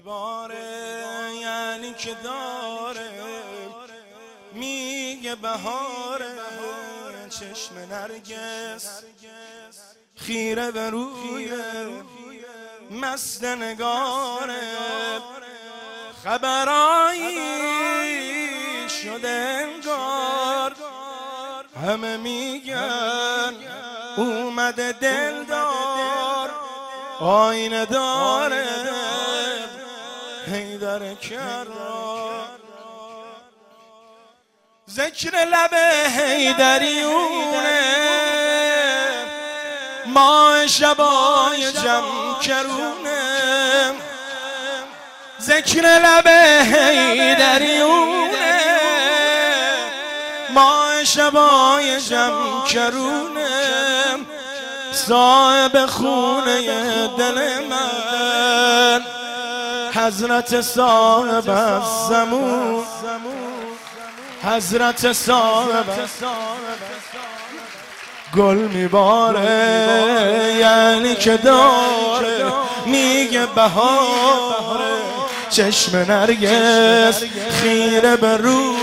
میباره یعنی که داره میگه بهاره چشم نرگس خیره به روی مست نگاره خبرایی شده انگار همه میگن اومده دلدار آینه داره حیدر کرار ذکر لب حیدریونه ماه شبای جم کرونه ذکر لب حیدریونه ماه شبای جم کرونه صاحب خونه دل من حضرت صاحب الزمان حضرت صاحب گل میباره یعنی که داره میگه بهاره چشم نرگس خیره به رو